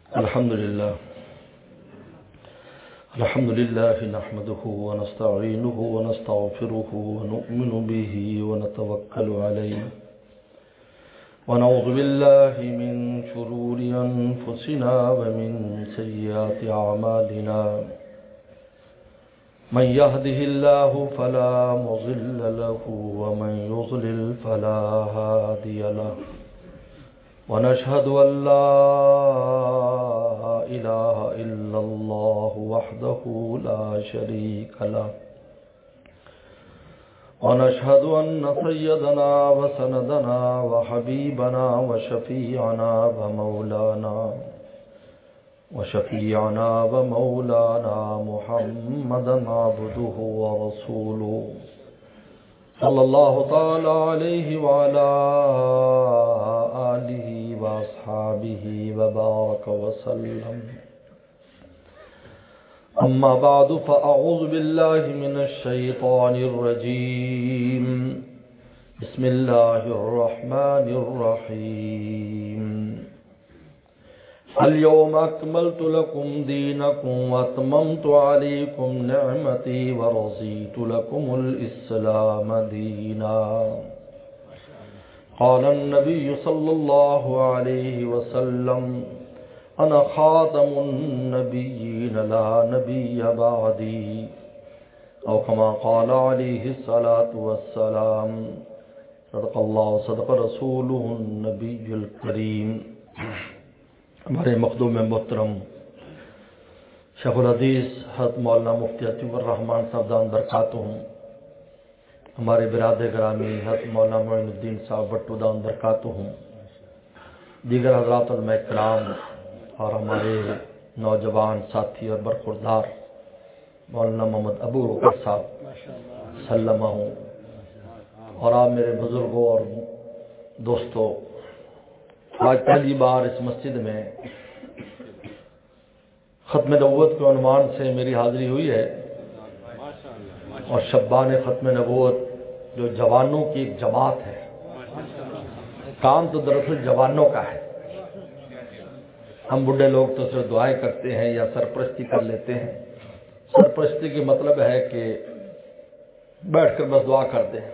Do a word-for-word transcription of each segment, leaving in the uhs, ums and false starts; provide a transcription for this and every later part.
الحمد لله الحمد لله نحمده ونستعينه ونستغفره ونؤمن به ونتوكل عليه ونعوذ بالله من شرور أنفسنا ومن سيئات أعمالنا من يهده الله فلا مضل له ومن يضلل فلا هادي له ونشهد أن لا إله إلا الله وحده لا شريك له ونشهد أن سيدنا وسندنا وحبيبنا وشفيعنا ومولانا وشفيعنا ومولانا محمدا عبده ورسوله صلى الله تعالى عليه وعلى آله وأصحابه وبارك وسلم. أما بعد فأعوذ بالله من الشيطان الرجيم. بسم الله الرحمن الرحيم. اليوم أكملت لكم دينكم وأتممت عليكم نعمتي ورضيت لكم الإسلام دينا. قال النبي صلى الله عليه وسلم أنا خاتم النبيين لا نبي بعدي أو كما قال عليه الصلاة والسلام. صدق الله صدق رسوله النبي الكريم. ہمارے مخدوم محترم شیخ الحدیث حضرت مولانا مفتی عتیق الرحمان صاحب دام برکاتہم، ہمارے برادر گرامی حضرت مولانا معین الدین صاحب بٹو دام برکاتہم، دیگر حضرات علماء کرام اور ہمارے نوجوان ساتھی اور برخوردار مولانا محمد ابو بکر صاحب سلمہ ہوں، اور آپ میرے بزرگوں اور دوستوں، آج پہلی بار اس مسجد میں ختم نبوت کے عنوان سے میری حاضری ہوئی ہے، اور شبان ختم نبوت جو جوانوں کی ایک جماعت ہے، کام تو دراصل جوانوں کا ہے. ہم بڈھے لوگ تو صرف دعائیں کرتے ہیں یا سرپرستی کر لیتے ہیں. سرپرستی کی مطلب ہے کہ بیٹھ کر بس دعا کرتے ہیں.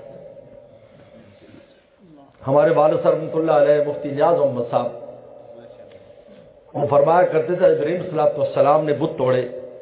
ہمارے والد صاحب رحمۃ اللہ علیہ مفتی نیاز محمد صاحب وہ فرمایا کرتے تھے ابراہیم صلی اللہ علیہ وسلم نے بت توڑے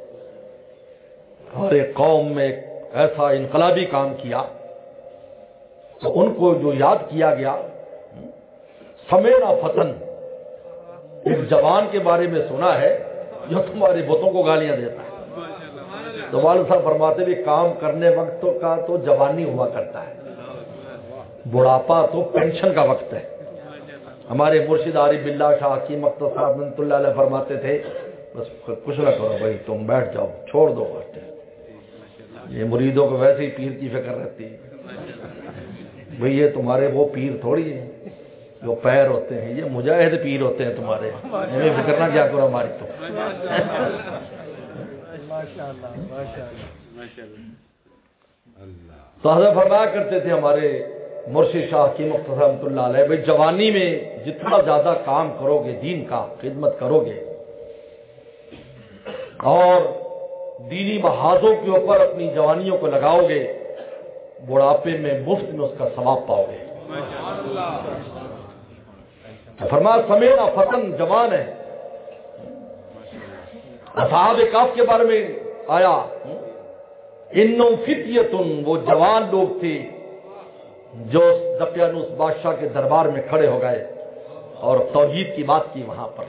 اور ایک قوم میں ایک ایسا انقلابی کام کیا تو ان کو جو یاد کیا گیا، سمینا فتن، ایک جوان کے بارے میں سنا ہے جو تمہارے بتوں کو گالیاں دیتا ہے. تو والد صاحب فرماتے بھی کام کرنے وقت کا تو جوانی ہوا کرتا ہے، بڑھاپا تو پینشن کا وقت ہے. ہمارے مرشد عارف باللہ شاہ حکیم مکتب صاحب رحمۃ اللہ علیہ فرماتے تھے بس کچھ نہ کرو بھائی، تم بیٹھ جاؤ، چھوڑ دو بات. یہ مریدوں کو ویسے ہی پیر کی فکر رہتی ہے بھئی، یہ تمہارے وہ پیر تھوڑی ہیں جو پیر ہوتے ہیں، یہ مجاہد پیر ہوتے ہیں تمہارے، ہمیں فکر نہ کیا کرو ہماری. تو تو حضرت فرمایا کرتے تھے ہمارے مرشد شاہ حکیم مکتب رحمۃ اللہ علیہ، بھائی جوانی میں جتنا زیادہ کام کرو گے، دین کا خدمت کرو گے اور دینی محاذوں کے اوپر اپنی جوانیوں کو لگاؤ گے، بڑھاپے میں مفت میں اس کا ثواب پاؤ گے. فرمایا سمینا فتن، جوان ہے. اصحاب کہف کے بارے میں آیا انہم فتیتن، وہ جوان لوگ تھے جو دقیانوس بادشاہ کے دربار میں کھڑے ہو گئے اور توحید کی بات کی وہاں پر.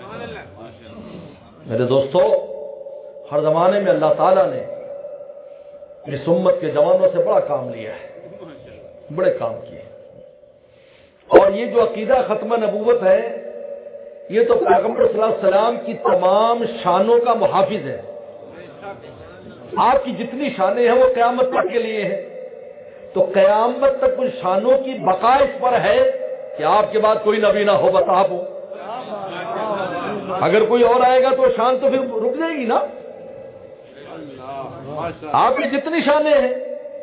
میرے دوستو، ہر زمانے میں اللہ تعالیٰ نے اس امت کے جوانوں سے بڑا کام لیا ہے، بڑے کام کیے. اور یہ جو عقیدہ ختم نبوت ہے، یہ تو پیغمبر صلی اللہ علیہ وسلم کی تمام شانوں کا محافظ ہے. آپ کی جتنی شانیں ہیں وہ قیامت تک کے لیے ہیں، تو قیامت تک ان شانوں کی بقا اس پر ہے کہ آپ کے بعد کوئی نبی نہ ہو. بتا ہو اگر کوئی اور آئے گا تو شان تو پھر رک جائے گی نا. آپ کی جتنی شانیں ہیں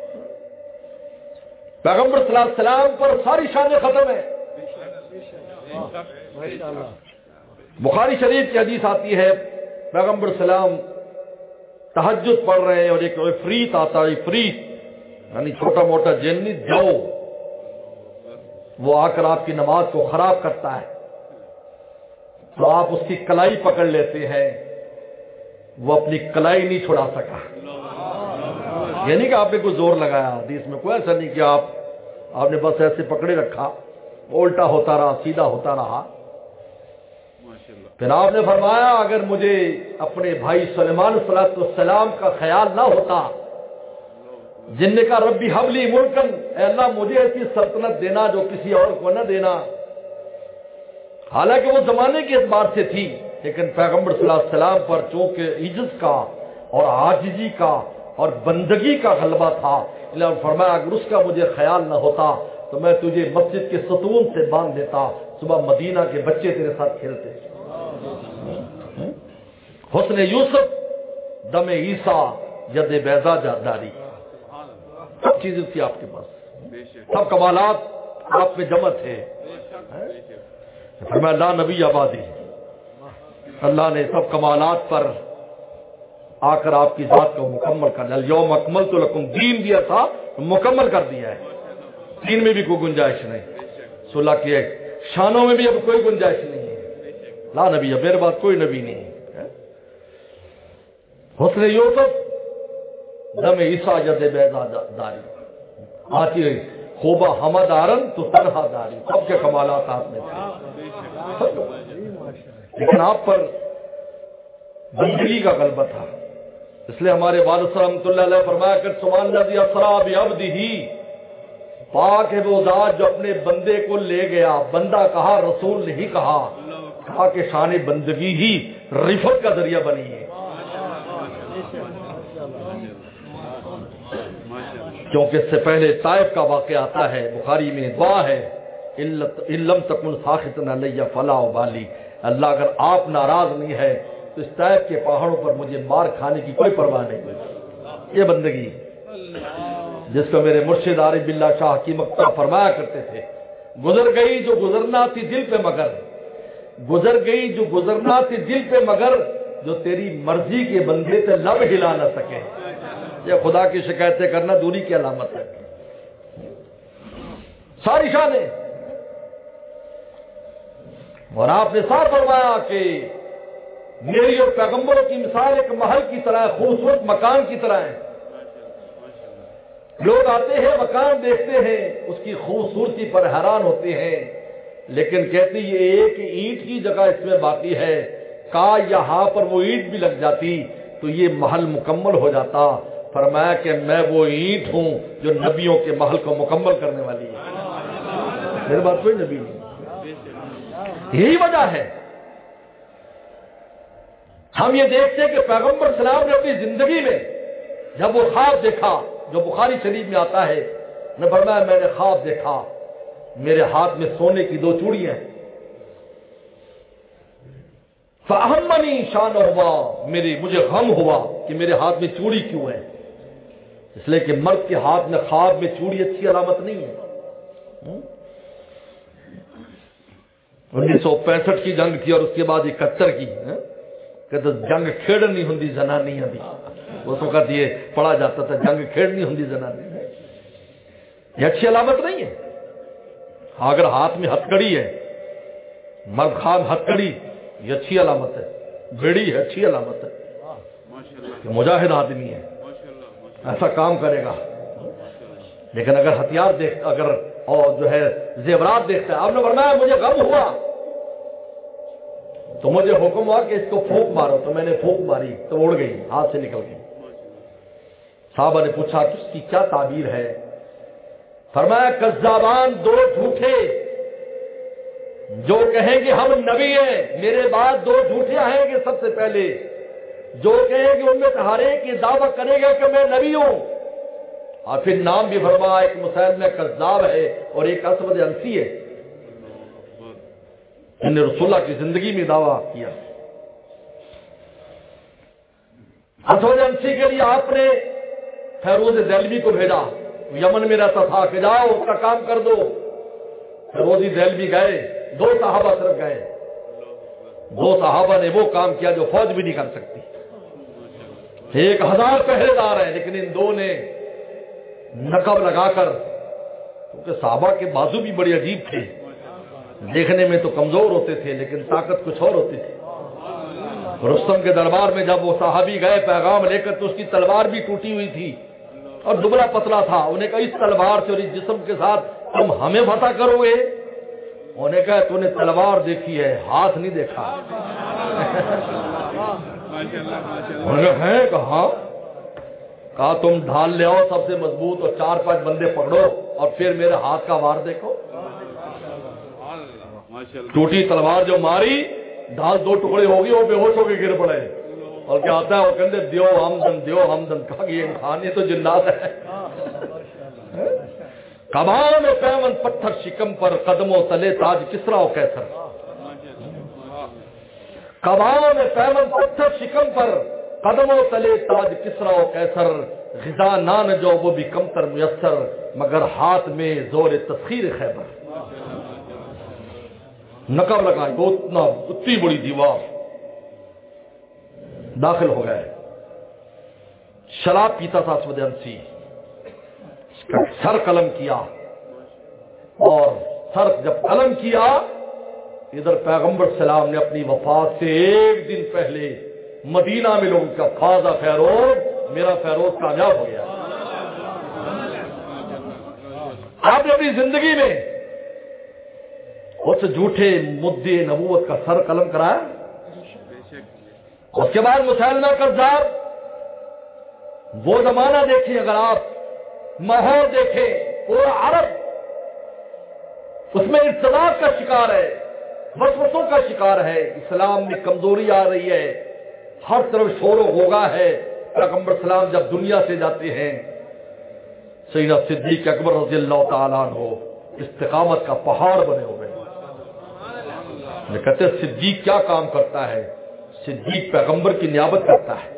پیغمبر صلی اللہ علیہ وسلم پر ساری شانیں ختم ہیں. بخاری شریف کی حدیث آتی ہے پیغمبر سلام تہجد پڑھ رہے ہیں اور ایک عفریت آتا ہے، عفریت یعنی چھوٹا موٹا جن نہیں، جو وہ آ کر آپ کی نماز کو خراب کرتا ہے تو آپ اس کی کلائی پکڑ لیتے ہیں، وہ اپنی کلائی نہیں چھڑا سکا. یہ نہیں کہ آپ نے کوئی زور لگایا، حدیث میں کوئی ایسا نہیں کہ آپ آپ نے بس ایسے پکڑے رکھا، الٹا ہوتا رہا، سیدھا ہوتا رہا. پھر آپ نے فرمایا اگر مجھے اپنے بھائی سلیمان علیہ السلام کا خیال نہ ہوتا، جن نے کہا ربی حبلی ملکن، اے اللہ مجھے ایسی سلطنت دینا جو کسی اور کو نہ دینا. حالانکہ وہ زمانے کے اعتبار سے تھی، لیکن پیغمبر صلی اللہ علیہ وسلم پر چونکہ عجز کا اور عاجزی کا اور بندگی کا غلبہ تھا، اللہ نے فرمایا اگر اس کا مجھے خیال نہ ہوتا تو میں تجھے مسجد کے ستون سے باندھ دیتا، صبح مدینہ کے بچے تیرے ساتھ کھیلتے. حسن یوسف دم عیسیٰ ید بیضا داری، سب چیزیں تھی آپ کے پاس، سب کمالات آپ میں جمع تھے. فرمایا لا نبی آبادی، اللہ نے سب کمالات پر آ کر آپ کی ذات کو مکمل کر دیا. یوم اکملت لکم، دین دیا تھا مکمل کر دیا ہے، دین میں بھی کوئی گنجائش نہیں، صلح کی شانوں میں بھی اب کوئی گنجائش نہیں ہے. لا نبی، میرے بعد کوئی نبی نہیں ہے. حسن یوسف دم عیسیٰ ید بیضا داری، آتی ہے خوبہ حمد آرن تو تنہا داری، سب کے کمالات آپ میں تھے، لیکن آپ پر بندگی کا غلبہ تھا. اس لیے ہمارے والد صاحب رحمۃ اللہ علیہ فرمایا کہ سبحان الذی اسری بعبدہ، پاک ہے وہ ذات جو اپنے بندے کو لے گیا. بندہ کہا، رسول نہیں کہا، کہا کہ شان بندگی ہی رفت کا ذریعہ بنی ہے. کیونکہ اس سے پہلے طائف کا واقعہ آتا ہے، بخاری میں دعا ہے ان لم تکن ساخطا علی فلا ابالی، اللہ اگر آپ ناراض نہیں ہے تو اس طائف کے پہاڑوں پر مجھے مار کھانے کی کوئی پرواہ نہیں. یہ بندگی جس کو میرے مرشد عارف باللہ شاہ کی مکتب فرمایا کرتے تھے، گزر گئی جو گزرنا تھی دل پہ مگر، گزر گئی جو گزرنا تھی دل پہ مگر، جو تیری مرضی کے بندے سے لب ہلا نہ سکے. یہ خدا کی شکایتیں کرنا دوری کی علامت ہے. ساری شانیں، اور آپ نے صاف فرمایا کہ میری اور پیغمبروں کی مثال ایک محل کی طرح ہے، خوبصورت مکان کی طرح ہے. لوگ آتے ہیں، مکان دیکھتے ہیں، اس کی خوبصورتی پر حیران ہوتے ہیں، لیکن کہتے یہ ایک اینٹ کی جگہ اس میں باقی ہے، کا یہاں پر وہ اینٹ بھی لگ جاتی تو یہ محل مکمل ہو جاتا. فرمایا کہ میں وہ اینٹ ہوں جو نبیوں کے محل کو مکمل کرنے والی ہے، میرے بات کوئی نبی نہیں. یہی وجہ ہے ہم یہ دیکھتے کہ پیغمبر سلام نے اپنی زندگی میں جب وہ خواب دیکھا جو بخاری شریف میں آتا ہے، نے فرمایا میں نے خواب دیکھا میرے ہاتھ میں سونے کی دو چوڑیاں ہیں، فَأَهَمَّنِي شَانُهُمَا، میری مجھے غم ہوا کہ میرے ہاتھ میں چوڑی کیوں ہے. اس لیے کہ مرد کے ہاتھ میں خواب میں چوڑی اچھی علامت نہیں ہے. انیس سو پینسٹھ کی جنگ تھی اور اس کے بعد اکہتر کی، کہتے جنگ کھیڑنی ہوں زنانی دی، اس وقت یہ پڑھا جاتا تھا جنگ کھیڑنی ہوں زنانی. یہ اچھی علامت نہیں ہے. اگر ہاتھ میں ہتھکڑی ہے، مرد خواب ہتھکڑی، یہ اچھی علامت ہے. بیڑی ہے، اچھی علامت ہے کہ مجاہد آدمی ہے، ایسا کام کرے گا. لیکن اگر ہتھیار دیکھ اگر اور جو ہے زیورات دیکھتا ہے، آپ نے فرمایا مجھے غم ہوا تو مجھے حکم ہوا کہ اس کو پھونک مارو، تو میں نے پھونک ماری تو اڑ گئی، ہاتھ سے نکل گئی. صحابہ نے پوچھا کہ اس کی کیا تعبیر ہے؟ فرمایا کذابان، دو جھوٹے جو کہیں گے ہم نبی ہیں، میرے بعد دو جھوٹے آئیں گے سب سے پہلے، جو کہیں گے ان میں سے ہر ایک یہ دعویٰ کرے گا کہ میں نبی ہوں. اور پھر نام بھی فرمایا ایک مسلمہ کذاب ہے اور ایک اسود انسی ہے. انہوں نے رسول اللہ کی زندگی میں دعویٰ کیا. اسود انسی کے لیے آپ نے فیروز دہلوی کو بھیجا، یمن میں رہتا تھا، کہ جاؤ اس کا کام کر دو. فیروز دہلوی گئے، دو صحابہ صرف گئے. دو صحابہ نے وہ کام کیا جو فوج بھی نہیں کر سکتی. ایک ہزار پہرے دار ہیں لیکن ان دو نے نقب لگا کر، کیونکہ صحابہ کے بازو بھی بڑے عجیب تھے، دیکھنے میں تو کمزور ہوتے تھے لیکن طاقت کچھ اور ہوتی تھی. رستم کے دربار میں جب وہ صحابی گئے پیغام لے کر تو اس کی تلوار بھی ٹوٹی ہوئی تھی اور دبلا پتلا تھا. انہیں کہا اس تلوار سے اور اس جسم کے ساتھ تم ہمیں فتح کرو گے؟ انہوں نے کہا تو نے تلوار دیکھی ہے، ہاتھ نہیں دیکھا. انہوں نے ہے کہا کہا تم ڈھال لے آؤ سب سے مضبوط اور چار پانچ بندے پکڑو اور پھر میرے ہاتھ کا وار دیکھو. ٹوٹی تلوار جو ماری ڈھال دو ٹکڑے ہوگی اور بے ہوش ہو کے گر پڑے. اور کیا آتا ہے وہ کہتے دیو ہمدن دیو ہمدن. کہا کہ یہ انسان یہ تو جنات ہے. کمان میں پیمن پتھر شکم پر قدموں تلے تاج کسرا و کیسر. کمان میں پیمن پتھر شکم پر قدموں تلے تاج کسرا و کیسر. غذا نان جو وہ بھی کم تر میسر مگر ہاتھ میں زور تسخیر خیبر. نقب لگائی وہ اتنا اتنی بڑی دیوار. داخل ہو گئے. شراب پیتا تھا اسود انسی. سر قلم کیا اور سر جب قلم کیا ادھر پیغمبر سلام نے اپنی وفات سے ایک دن پہلے مدینہ میں لوگوں کا فاضا فیروز میرا فیروز کامیاب ہو گیا. آپ نے اپنی زندگی میں اس جھوٹے مدعے نبوت کا سر قلم کرایا. اس کے بعد مسیلمہ کذاب. وہ زمانہ دیکھیں اگر آپ ماحول دیکھیں پورا عرب اس میں ارتداد کا شکار ہے، وسوسوں کا شکار ہے. اسلام میں کمزوری آ رہی ہے، ہر طرف شور و غوغا ہے. پیغمبر سلام جب دنیا سے جاتے ہیں سیدنا صدیق اکبر رضی اللہ تعالیٰ عنہ استقامت کا پہاڑ بنے ہوئے. کہتے ہیں صدیق کیا کام کرتا ہے؟ صدیق پیغمبر کی نیابت کرتا ہے.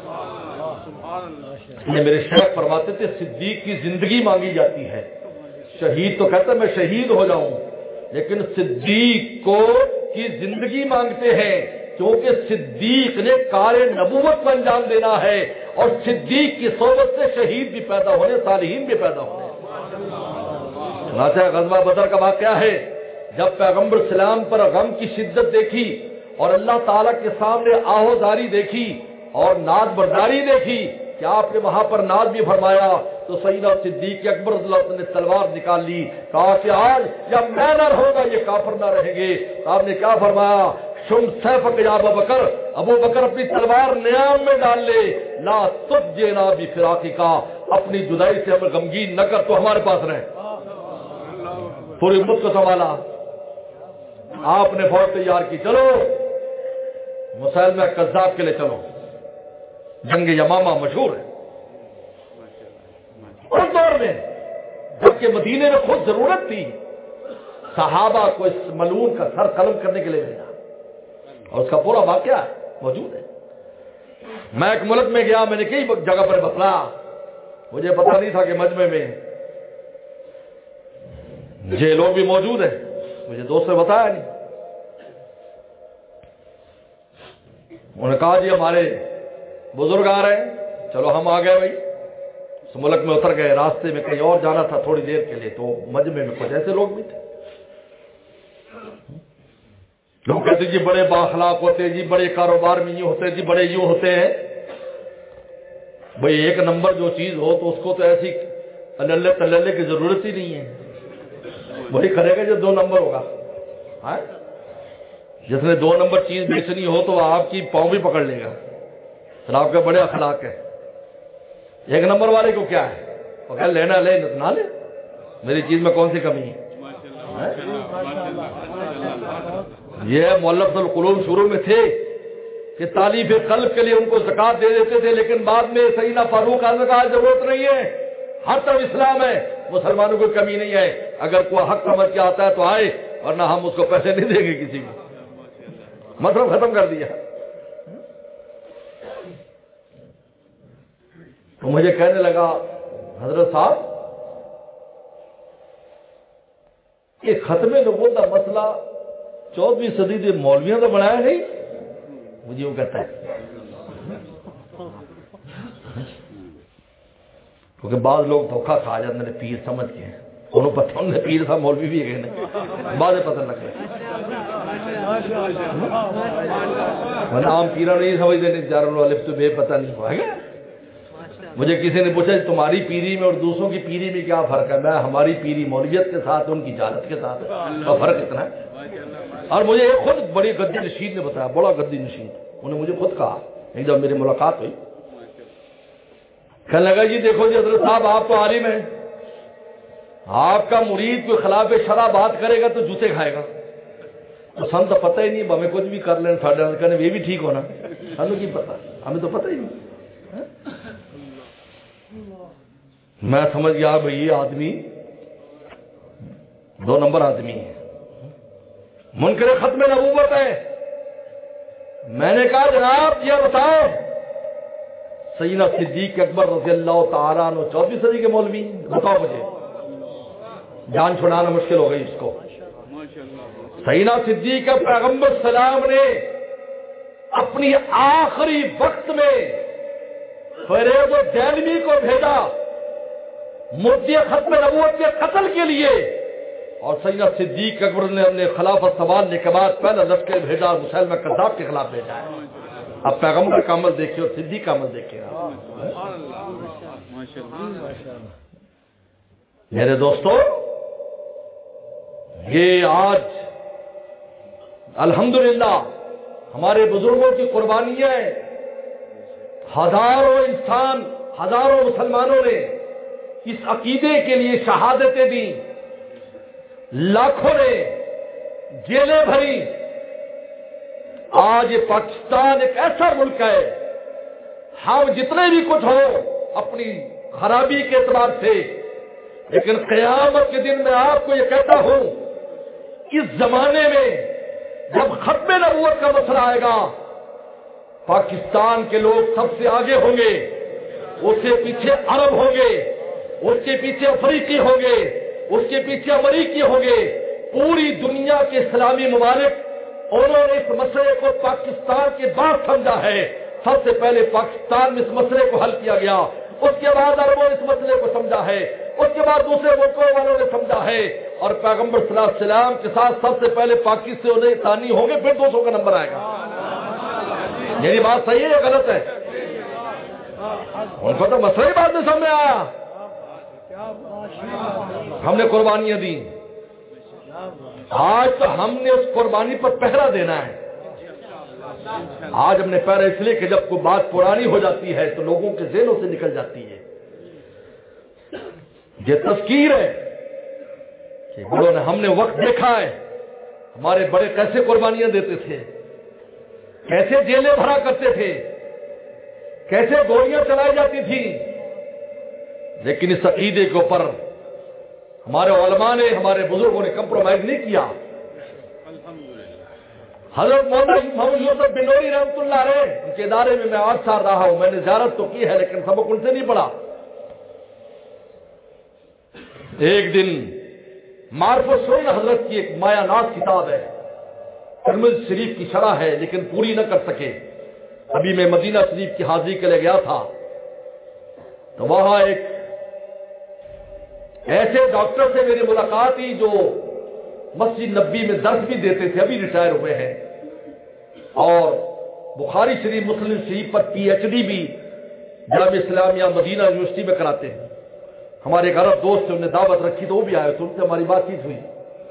یہ میرے شیخ فرماتے تھے صدیق کی زندگی مانگی جاتی ہے. شہید تو کہتا ہے میں شہید ہو جاؤں لیکن صدیق کو کی زندگی مانگتے ہیں کیونکہ صدیق نے کار نبوت کو انجام دینا ہے اور صدیق کی صحبت سے شہید بھی پیدا ہونے صالحین بھی پیدا ہونے. چنانچہ غزوہ بدر کا واقعہ ہے جب پیغمبر سلام پر غم کی شدت دیکھی اور اللہ تعالیٰ کے سامنے آہوزاری دیکھی اور ناز برداری دیکھی کہ آپ نے وہاں پر ناز بھی فرمایا تو سیدنا صدیق اکبر رضی اللہ عنہ نے تلوار نکال لی. کہا کہ آج یا میں نہ رہوں گا یہ کافر نہ رہیں گے. آپ نے کیا فرمایا؟ شم سیفک یا ابو بکر، ابو بکر اپنی تلوار نیام میں ڈال لے. لا تجینا بفراقی کا، اپنی جدائی سے ہمیں غمگین نہ کر، تو ہمارے پاس رہے. پوری امت کو سنبھالا. آپ نے فوج تیار کی، چلو مسیلمہ کذاب کے لیے چلو. جنگ یمامہ مشہور ہے. اس دور میں جبکہ مدینے میں خود ضرورت تھی صحابہ کو اس ملعون کا سر قلم کرنے کے لیے بھیجا اور اس کا پورا واقعہ موجود ہے. میں ایک ملک میں گیا، میں نے کئی جگہ پر بتلایا، مجھے پتا نہیں تھا کہ مجمع میں یہ لوگ بھی موجود ہیں، مجھے دوست نے بتایا نہیں. انہوں نے کہا جی ہمارے بزرگ آ رہے ہیں. چلو ہم آ گئے بھائی، اس ملک میں اتر گئے. راستے میں کہیں اور جانا تھا تھوڑی دیر کے لیے تو مجمع میں کچھ ایسے لوگ بھی تھے. لوگ کہتے جی بڑے بااخلاق ہوتے ہیں، جی بڑے کاروبار میں یوں ہوتے ہیں، جی بڑے یوں ہوتے ہیں. بھائی ایک نمبر جو چیز ہو تو اس کو تو ایسی اللہ تللے کی ضرورت ہی نہیں ہے. وہی کرے گا جو دو نمبر ہوگا. جس نے دو نمبر چیز بیچنی ہو تو آپ کی پاؤں بھی پکڑ لے گا. پھر آپ کے بڑے اخلاق ہے. ایک نمبر والے کو کیا ہے؟ وہ کہ لینا لے نہ لے، میری چیز میں کون سی کمی ہے. یہ مؤلف القلوب شروع میں تھے کہ تالیف قلب کے لیے ان کو زکات دے دیتے تھے، لیکن بعد میں سیدنا فاروق اعظم کا ضرورت نہیں ہے، ہر طرف اسلام ہے، مسلمانوں کو کمی نہیں ہے. اگر کوئی حق سمجھ کے آتا ہے تو آئے، ورنہ ہم اس کو پیسے نہیں دیں گے کسی کو. مطلب ختم کر دیا. تو مجھے کہنے لگا حضرت صاحب کہ ختم نبوت کا مسئلہ چودہویں صدی کے مولویوں تو بنایا نہیں، مجھے وہ کہتا ہے کیونکہ بعض لوگ دھوکھا کھا جاتے ہیں پیر سمجھ کے، انہوں پتہ انہیں پیر صاحب مولوی بھی ہے بعد پتہ لگ رہا ہے عام پیرا نہیں سمجھتے چاروں الف تو بے پتہ نہیں ہوا ہے۔ مجھے کسی نے پوچھا تمہاری پیری میں اور دوسروں کی پیری میں کیا فرق ہے؟ میں ہماری پیری مولویت کے ساتھ ان کی جہالت کے ساتھ کا فرق اتنا ہے۔ اور مجھے ایک خود بڑی گدی نشین نے بتایا، بڑا گدی نشین، انہوں نے مجھے خود کہا ایک جب میری ملاقات ہوئی، کہنے لگا جی دیکھو جی حضرت صاحب آپ تو عالم ہیں، آپ کا مرید کوئی خلاف شرع بات کرے گا تو جوتے کھائے گا، تو سن تو پتہ ہی نہیں، ہمیں کچھ بھی کر لیں ساڑھے کہنے یہ بھی ٹھیک ہونا، ہمیں کی پتہ، ہمیں تو پتہ ہی نہیں۔ میں سمجھ گیا بھئی یہ آدمی دو نمبر آدمی ہے، منکر ختم نبوت ہے۔ میں نے کہا جناب یہ بتاؤ سیدنا صدیق اکبر رضی اللہ تعالیٰ عنہ چوتھویں صدی کے مولوی، بتاؤ مجھے، جان چھڑانا مشکل ہو گئی اس کو۔ سیدنا صدیق پیغمبر سلام نے اپنی آخری وقت میں فریض دہلوی کو بھیجا مدعی ختم نبوت کے قتل کے لیے، اور سیدنا صدیق اکبر نے اپنے خلافت سنبھالنے کے بعد پہلا لشکر بھیجا اور مسلمہ کذاب کے خلاف بھیجا ہے۔ اب پیغمبر کا عمل دیکھیں اور صدیق کا عمل دیکھیں۔ میرے دوستو، یہ آج الحمدللہ ہمارے بزرگوں کی قربانیاں ہیں، ہزاروں انسان، ہزاروں مسلمانوں نے اس عقیدے کے لیے شہادتیں دی، لاکھوں نے جیلیں بھری۔ آج یہ پاکستان ایک ایسا ملک ہے، ہم جتنے بھی کچھ ہو اپنی خرابی کے اعتبار سے، لیکن قیامت کے دن میں آپ کو یہ کہتا ہوں، اس زمانے میں جب ختم نبوت کا مسئلہ آئے گا، پاکستان کے لوگ سب سے آگے ہوں گے، اس کے پیچھے عرب ہوں گے، اس کے پیچھے افریقی ہوں گے، اس کے پیچھے امریکی ہوں گے، پوری دنیا کے اسلامی ممالک انہوں نے اس مسئلے کو پاکستان کے بعد سمجھا ہے۔ سب سے پہلے پاکستان میں اس مسئلے کو حل کیا گیا، اس کے بعد عربوں نے اس مسئلے کو سمجھا ہے، اس کے بعد دوسرے ملکوں والوں نے سمجھا ہے، اور پیغمبر صلی اللہ علیہ وسلم کے ساتھ سب سے پہلے پاکستانی ثانی ہوں گے، پھر دوسروں کا نمبر آئے گا۔ میری بات صحیح ہے یا غلط ہے؟ ان کو تو مسئلہ ہی بات نہیں سمجھ میں آیا۔ ہم نے قربانیاں دی، آج تو ہم نے اس قربانی پر پہرا دینا ہے۔ آج ہم نے پہرا اس لیے کہ جب کوئی بات پرانی ہو جاتی ہے تو لوگوں کے ذہنوں سے نکل جاتی ہے۔ یہ تذکیر ہے کہ بڑوں نے، ہم نے وقت دیکھا ہے، ہمارے بڑے کیسے قربانیاں دیتے تھے، کیسے جیلیں بھرا کرتے تھے، کیسے گولیاں چلائی جاتی تھی، لیکن اس عقیدے کے اوپر ہمارے علماء نے، ہمارے بزرگوں نے کمپرومائز نہیں کیا۔ حضرت محمد یوسف بنوری رحمۃ اللہ علیہ، ان کے ادارے میں میں آٹھ سال رہا ہوں، میں نے زیارت تو کی ہے لیکن سبق ان سے نہیں پڑھا۔ ایک دن معرف السنن حضرت کی ایک مایا ناز کتاب ہے، ترمذی شریف کی شرح ہے لیکن پوری نہ کر سکے۔ ابھی میں مدینہ شریف کی حاضری کے لیے گیا تھا تو وہاں ایک ایسے ڈاکٹر سے میری ملاقات ہوئی جو مسجد نبی میں درس بھی دیتے تھے، ابھی ریٹائر ہوئے ہیں، اور بخاری شریف، مسلم شریف پر پی ایچ ڈی بھی جامعہ اسلامیہ مدینہ یونیورسٹی میں کراتے ہیں۔ ہمارے ایک عرب دوست سے انہوں نے دعوت رکھی تو وہ بھی آئے، تو ان سے ہماری بات چیت ہوئی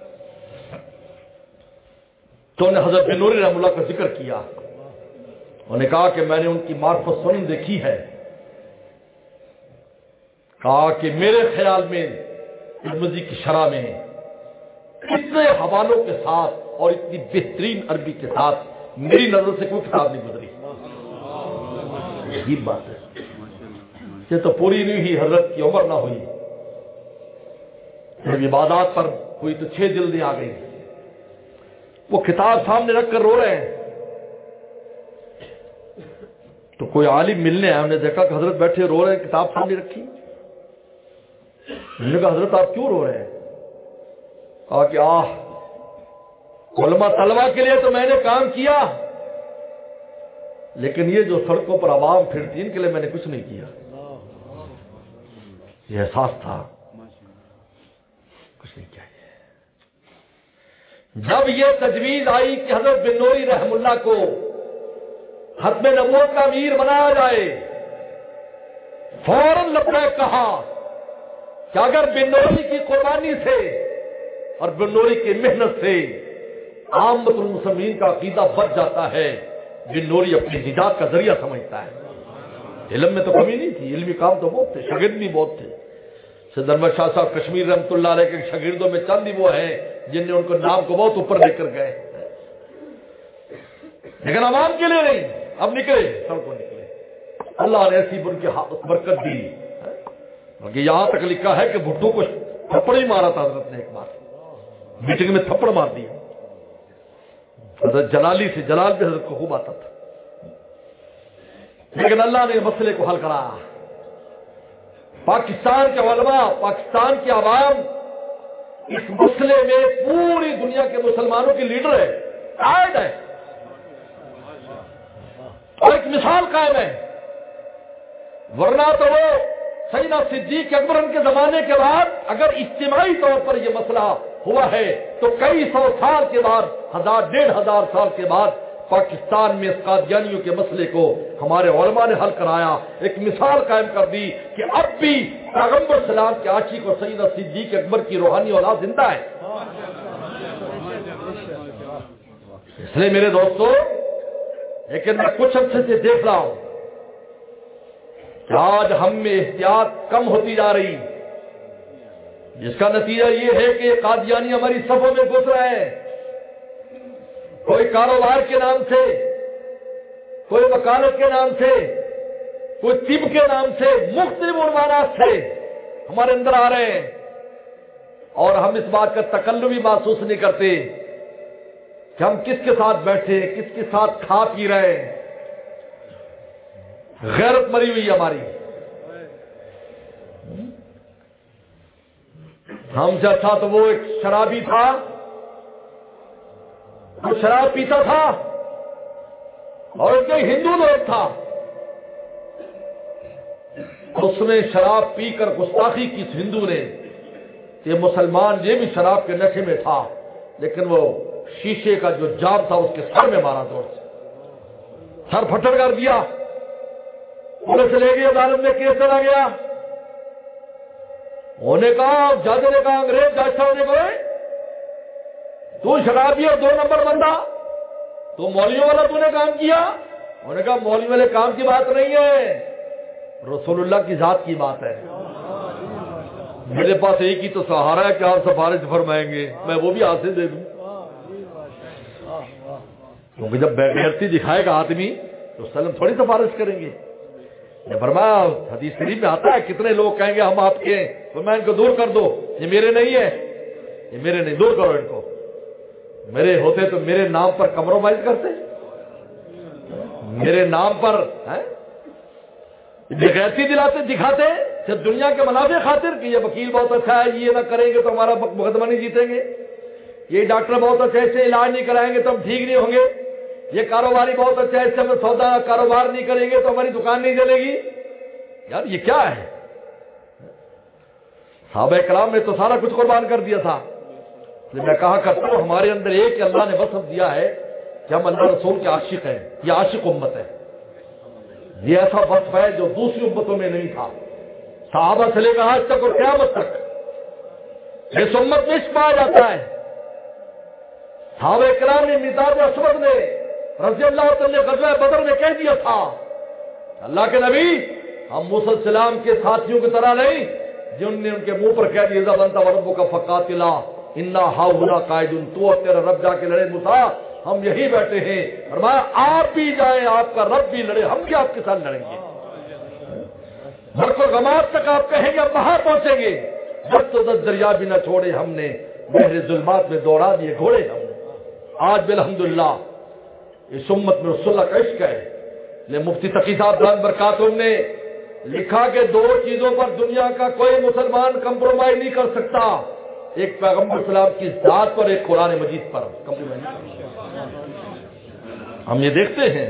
تو انہوں نے حضرت بنوری رحمۃ اللہ کا ذکر کیا۔ انہوں نے کہا کہ میں نے ان کی معرفت سنن دیکھی ہے، کہا کہ میرے خیال میں ترمذی کی شرح میں اتنے حوالوں کے ساتھ اور اتنی بہترین عربی کے ساتھ میری نظر سے کوئی کتاب نہیں گزری۔ عجیب بات ہے، یہ تو پوری نہیں ہوئی، حضرت کی عمر نہ ہوئی، جب عبادات پر ہوئی تو چھ جلدیں آ گئی۔ وہ کتاب سامنے رکھ کر رو رہے ہیں تو کوئی عالم ملنے آیا، انہوں نے دیکھا کہ حضرت بیٹھے رو رہے ہیں، کتاب سامنے رکھی۔ انہوں نے کہا حضرت آپ کیوں رو رہے ہیں؟ کہا کہ آہ علماء طلبہ کے لیے تو میں نے کام کیا، لیکن یہ جو سڑکوں پر عوام پھرتی ان کے لیے میں نے کچھ نہیں کیا. یہ احساس تھا، کچھ نہیں کیا. جب یہ تجویز آئی کہ حضرت بن نوری رحم اللہ کو ختم نبوت کا امیر بنایا جائے، فوراً لبیک کہا کہ اگر بن نوری کی قربانی سے اور بن نوری کی محنت سے عامت المسلمین کا عقیدہ بچ جاتا ہے، بن نوری اپنی نجات کا ذریعہ سمجھتا ہے. علم میں تو کمی نہیں تھی، علمی کام تو بہت تھے، شاگرد بھی بہت تھے. سید احمد شاہ صاحب کشمیر رحمۃ اللہ علیہ کے شاگردوں میں چند ہی وہ ہیں جن نے ان کو نام کو بہت اوپر لے کر گئے، لیکن عوام کے لیے نہیں. اب نکلے سڑکوں نکلے، اللہ نے ایسی ان کی برکت دی. بلکہ یہاں تک لکھا ہے کہ بھٹو کو تھپڑ ہی مارا تھا حضرت نے، ایک بار میٹنگ میں تھپڑ مار دیا. حضرت جلالی سے، جلال بھی حضرت کو خوب آتا تھا، لیکن اللہ نے مسئلے کو حل کرا. پاکستان کے علماء، پاکستان کے عوام اس مسئلے میں پوری دنیا کے مسلمانوں کی لیڈر ہے، قائد ہے اور ایک مثال قائم ہے. ورنہ تو وہ سیدنا صدیق اکبر ان کے زمانے کے بعد اگر اجتماعی طور پر یہ مسئلہ ہوا ہے تو کئی سو سال کے بعد، ہزار ڈیڑھ ہزار سال کے بعد پاکستان میں اس قادیانیوں کے مسئلے کو ہمارے علماء نے حل کرایا. ایک مثال قائم کر دی کہ اب بھی پیغمبر سلام کے عاشق اور سیدنا صدیق اکبر کی روحانی اولاد زندہ ہے. اس لیے میرے دوستو، لیکن میں کچھ عرصے سے دیکھ رہا ہوں کہ آج ہم میں احتیاط کم ہوتی جا رہی، جس کا نتیجہ یہ ہے کہ قادیانی ہماری صفوں میں گھس رہے ہیں. کوئی کاروبار کے نام سے، کوئی وکالت کے نام سے، کوئی طب کے نام سے، مختلف عنوانات سے ہمارے اندر آ رہے ہیں، اور ہم اس بات کا تکلفی محسوس نہیں کرتے کہ ہم کس کے ساتھ بیٹھے، کس کے ساتھ کھا پی رہے ہیں. غیرت مری ہوئی ہماری. ہم سے اچھا تو وہ ایک شرابی تھا، وہ شراب پیتا تھا اور ایک ہندو لوگ تھا، اس نے شراب پی کر گستاخی کی ہندو نے کہ مسلمان یہ بھی شراب کے نشے میں تھا، لیکن وہ شیشے کا جو جام تھا اس کے سر میں مارا، زور سے سر پھٹڑ کر دیا. پولیس لے گئی، عدالت میں کیس چلا گیا. انہوں نے کہا، جج نے کہا، انگریز جج صاحب نے کہا تو شرابی اور دو نمبر بندہ، تو مولویوں والا تو نے کام کیا. انہوں نے کہا مولوی والے کام کی بات نہیں ہے، رسول اللہ کی ذات کی بات ہے. میرے پاس ایک ہی تو سہارا ہے کہ آپ سفارش فرمائیں گے، میں وہ بھی ہاتھ سے دے دوں. کیونکہ جب بےغیرتی دکھائے گا آدمی تو سلم تھوڑی سفارش کریں گے. فرمایا حدیث شریف میں آتا ہے کتنے لوگ کہیں گے ہم آپ کے ہیں، تو میں ان کو دور کر دو، یہ میرے نہیں ہے، یہ میرے نہیں، دور کرو ان کو. میرے ہوتے تو میرے نام پر کمپرومائز کرتے، میرے نام پر بغیرتی دلاتے دکھاتے صرف دنیا کے منافع خاطر کہ یہ وکیل بہت اچھا ہے، یہ نہ کریں گے تو ہمارا مقدمہ نہیں جیتیں گے، یہ ڈاکٹر بہت اچھا ہے، اس سے علاج نہیں کرائیں گے تو ہم ٹھیک نہیں ہوں گے، یہ کاروباری بہت اچھا ہے، اس سے ہم سودا کاروبار نہیں کریں گے تو ہماری دکان نہیں چلے گی. یار یہ کیا ہے؟ صحابہ کرام نے تو سارا کچھ قربان کر دیا تھا. میں کہا کرتا ہوں ہمارے اندر ایک اللہ نے وصف دیا ہے کہ ہم اللہ رسول کے عاشق ہیں، یہ عاشق امت ہے. یہ ایسا وصف ہے جو دوسری امتوں میں نہیں تھا. صحابہ سے لے کر آج تک اور قیامت تک اس امت میں عشق پایا جاتا ہے. صحابہ کرام نے مزاج اسود نے رضی اللہ تعالی غزوہ بدر میں کہہ دیا تھا، اللہ کے نبی ہم موسیٰ علیہ السلام کے ساتھیوں کی طرح نہیں جن نے ان کے منہ پر کہہ دیا ذا بنتا وربو کا فقاتلا انا ہاؤنا قائدون، تو اور تیرا رب جا کے لڑے موسیٰ، ہم یہی بیٹھے ہیں. فرمایا آپ بھی جائیں، آپ کا رب بھی لڑے، ہم بھی آپ کے ساتھ لڑیں گے. برق و غمات تک آپ کہیں گے اب باہر پہنچیں گے، جب تو دس دریا بھی نہ چھوڑے ہم نے، بحر ظلمات میں دوڑا دیے گھوڑے ہم نے. آج بالحمدللہ اس امت میں رسول اللہ کا عشق ہے. لے مفتی تقی صاحب دان برکاتہم نے لکھا کہ دو چیزوں پر دنیا کا کوئی مسلمان کمپرومائز نہیں کر سکتا، ایک پیغمبر اسلام کی ذات پر، ایک قرآن مجید پر کمپلیمنٹ۔ ہم یہ دیکھتے ہیں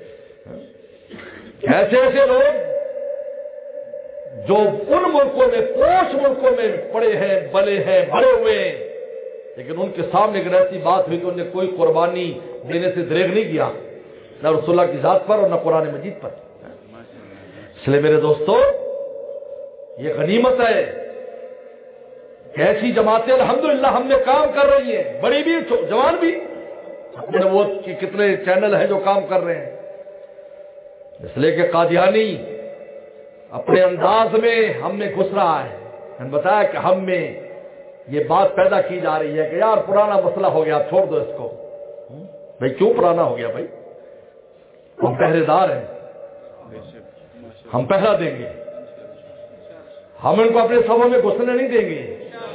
ایسے ایسے لوگ جو ان ملکوں میں، پوش ملکوں میں پڑے ہیں، بلے ہیں، بڑے ہوئے ہیں، لیکن ان کے سامنے اگر ایسی بات ہوئی تو انہوں نے کوئی قربانی دینے سے دریغ نہیں کیا، نہ رسول اللہ کی ذات پر اور نہ قرآن مجید پر۔ اس لیے میرے دوستو، یہ غنیمت ہے کہ ایسی جماعتیں الحمدللہ ہم نے کام کر رہی ہیں، بڑی بھی جوان بھی، وہ کتنے چینل ہیں جو کام کر رہے ہیں۔ اس لیے کہ قادیانی اپنے انداز میں ہم میں گھس رہا ہے۔ ہم نے بتایا کہ ہم میں یہ بات پیدا کی جا رہی ہے کہ یار پرانا مسئلہ ہو گیا، چھوڑ دو اس کو۔ بھائی کیوں پرانا ہو گیا؟ بھائی ہم پہرے دار ہیں، ہم پہرا دیں گے، ہم ان کو اپنے صفوں میں گھسنے نہیں دیں گے۔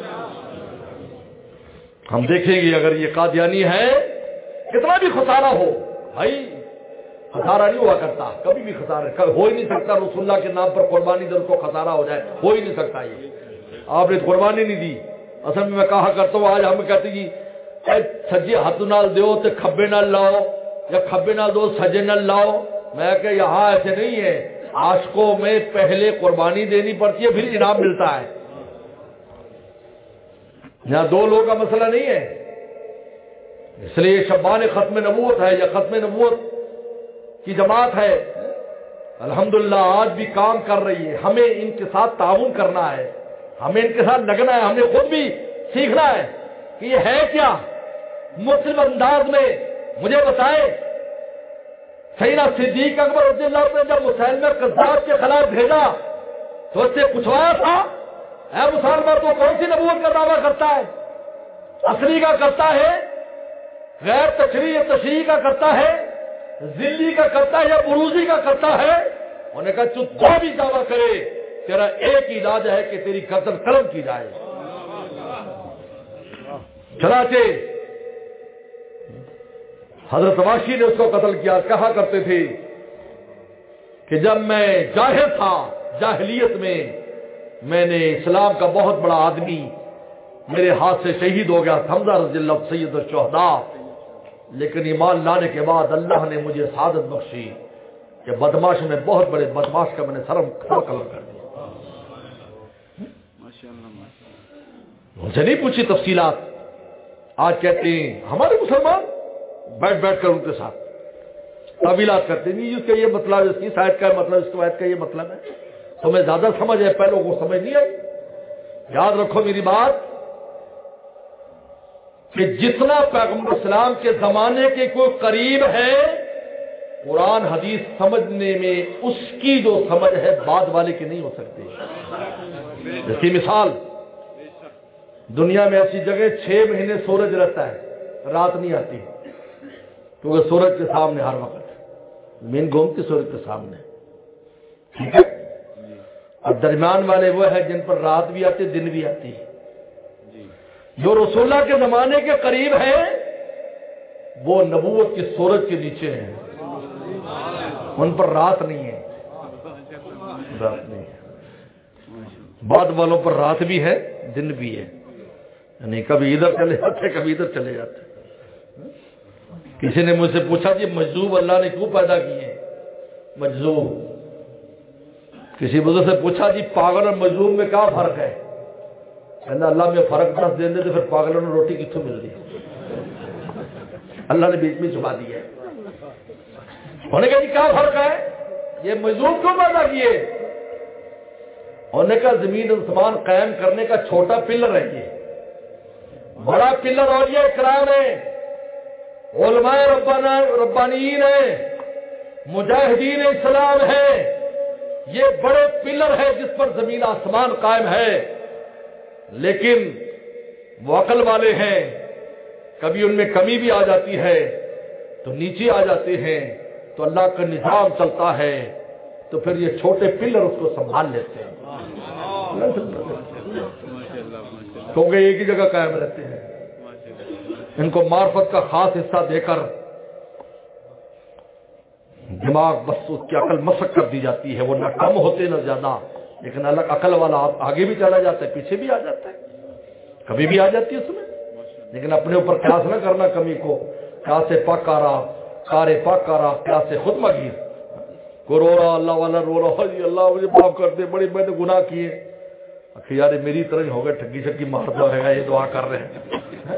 ہم دیکھیں گے اگر یہ قادیانی ہے، کتنا بھی خسارہ ہو، بھائی خسارہ نہیں ہوا کرتا، کبھی بھی خسارہ ہو ہی نہیں سکتا۔ رسول اللہ کے نام پر قربانی دے کو خسارہ ہو جائے، ہو ہی نہیں سکتا۔ یہ آپ نے قربانی نہیں دی۔ اصل میں میں کہا کرتا ہوں، آج ہم کہتے ہیں کہ سجے ہاتھ نال دیو تے کھبے نال لاؤ، یا کھبے نال دو سجے نال لاؤ۔ میں کہ یہاں ایسے نہیں ہے، عاشقوں میں پہلے قربانی دینی پڑتی ہے، پھر انعام ملتا ہے۔ یہاں دو لوگوں کا مسئلہ نہیں ہے۔ اس لیے شبان ختم نبوت ہے یا ختم نبوت کی جماعت ہے، الحمدللہ آج بھی کام کر رہی ہے۔ ہمیں ان کے ساتھ تعاون کرنا ہے، ہمیں ان کے ساتھ لگنا ہے، ہمیں خود بھی سیکھنا ہے کہ یہ ہے کیا۔ مسلم انداز میں مجھے بتائے، سیدنا صدیق اکبر رضی اللہ عنہ نے جب مسلمہ کذاب کے خلاف بھیجا تو اس سے پوچھوایا تھا، اے مسلمان تو کون سی نبوت کا دعویٰ کرتا ہے؟ اصلی کا کرتا ہے، غیر تشریح تشریح کا کرتا ہے، ذلی کا کرتا ہے یا بروزی کا کرتا ہے؟ انہوں نے کہا جو بھی دعویٰ کرے تیرا ایک ہی علاج ہے کہ تیری گردن قلم کی جائے۔ چنانچہ حضرت واشی نے اس کو قتل کیا۔ کہا کرتے تھے کہ جب میں جاہل تھا، جاہلیت میں، میں نے اسلام کا بہت بڑا آدمی میرے ہاتھ سے شہید ہو گیا، حمزہ رضی اللہ سید الشہداء، لیکن ایمان لانے کے بعد اللہ نے مجھے سعادت بخشی کہ بدماش میں بہت بڑے بدماش کا میں نے سر قلم کر دیا۔ مجھے نہیں پوچھی تفصیلات۔ آج کہتے ہیں ہمارے مسلمان بیٹھ بیٹھ کر ان کے ساتھ تعویلات کرتے نہیں، اس کا یہ مطلب، اس کی شاید کا مطلب، اس کی کا یہ مطلب ہے۔ تمہیں زیادہ سمجھ ہے، پہلوں کو سمجھ نہیں آئی۔ یاد رکھو میری بات کہ جتنا پیغمبر اسلام کے زمانے کے کوئی قریب ہے، قرآن حدیث سمجھنے میں اس کی جو سمجھ ہے بعد والے کی نہیں ہو سکتی۔ جس کی مثال، دنیا میں ایسی جگہ چھ مہینے سورج رہتا ہے، رات نہیں آتی، کیونکہ سورج کے سامنے ہر وقت مین گھومتی سورج کے سامنے، ٹھیک ہے۔ اور درمیان والے وہ ہے جن پر رات بھی آتی، دن بھی آتی۔ جو رسول اللہ کے زمانے کے قریب ہے وہ نبوت کی سورج کے نیچے ہیں، ان پر رات نہیں ہے، رات نہیں ہے۔ بعد والوں پر رات بھی ہے، دن بھی ہے، یعنی کبھی ادھر چلے جاتے، کبھی ادھر چلے جاتے۔ کسی نے مجھ سے پوچھا جی مجذوب اللہ نے کیوں پیدا کیے؟ مجذوب، کسی بزرگ سے پوچھا جی پاگل اور مجذوب میں کیا فرق ہے؟ کہنا اللہ میں فرق دس دیں دے تو پھر پاگلوں نے روٹی کتوں مل رہی؟ اللہ نے بیچ میں چھپا دی ہے۔ انہوں نے کہا جی کیا فرق ہے؟ یہ مجذوب کیوں پیدا کیے؟ انہوں نے کہا زمین آسمان قائم کرنے کا چھوٹا پلر ہے، یہ بڑا پلر اور یہ اکرام ہے، علماء ربانا ربانیین ہے، مجاہدین اسلام ہے، یہ بڑے پلر ہے جس پر زمین آسمان قائم ہے۔ لیکن وہ عقل والے ہیں، کبھی ان میں کمی بھی آ جاتی ہے تو نیچے آ جاتے ہیں، تو اللہ کا نظام چلتا ہے تو پھر یہ چھوٹے پلر اس کو سنبھال لیتے ہیں، کیونکہ ایک ہی جگہ قائم رہتے ہیں۔ ان کو معرفت کا خاص حصہ دے کر دماغ بس اس کی عقل مسک کر دی جاتی ہے، وہ نہ کم ہوتے نہ زیادہ، لیکن الگ عقل والا آگے بھی چلا جاتا ہے، پیچھے بھی آ جاتا ہے۔ کمی بھی آ جاتی ہے اس میں، لیکن اپنے اوپر قیاس نہ کرنا کمی کو. قیاس پاک کارا کار پاک کارا قیاس خود مگیر کو رو رہا اللہ والا رو رہا جی اللہ مجھے معاف کر دے بڑی میں نے گناہ کیے. آخر یار میری طرح ہو گئے ٹھگی شگی مارتا رہے گا یہ دعا کر رہے ہیں.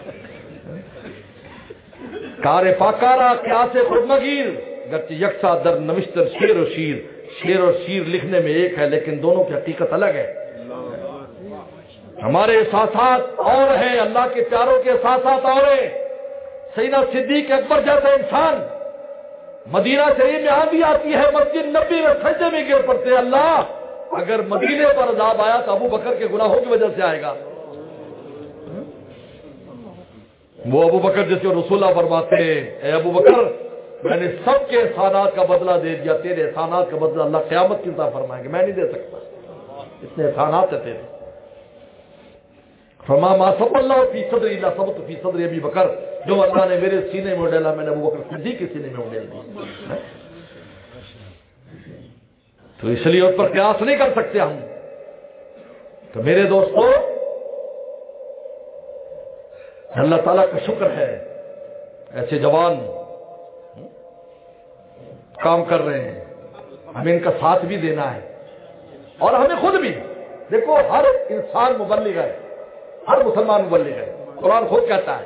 کار پاک کارا قیاس خود مگیر گرچہ یکساں در نوشتر شیر و شیر. شیر اور شیر لکھنے میں ایک ہے لیکن دونوں کی حقیقت الگ ہے. ہمارے احساسات اور ہیں، اللہ کے پیاروں کے احساسات اور ہیں. سیدنا صدیق اکبر جیسا انسان مدینہ شریف میں آندھی آتی ہے مسجد نبی میں سجدے میں گر پڑتے ہیں، اللہ اگر مدینے پر عذاب آیا تو ابو بکر کے گناہوں کی وجہ سے آئے گا. وہ ابو بکر جس کو رسول اللہ فرماتے ہیں اے ابو بکر میں نے سب کے احسانات کا بدلہ دے دیا، تیرے احسانات کا بدلہ اللہ قیامت کی عطا فرمائیں گے، میں نہیں دے سکتا، اتنے احسانات ہیں تیرے. فرما ما سب اللہ فی صدری اللہ سبت فی صدری ابی بکر، جو اللہ نے میرے سینے میں ڈالا میں نے ابو بکر صدیق کے سینے میں ڈال دیا. تو اس لیے اس پر قیاس نہیں کر سکتے ہم. تو میرے دوستو اللہ تعالیٰ کا شکر ہے ایسے جوان کام کر رہے ہیں، ہمیں ان کا ساتھ بھی دینا ہے اور ہمیں خود بھی. دیکھو ہر انسان مبلغ ہے، ہر مسلمان مبلغ ہے. قرآن خود کہتا ہے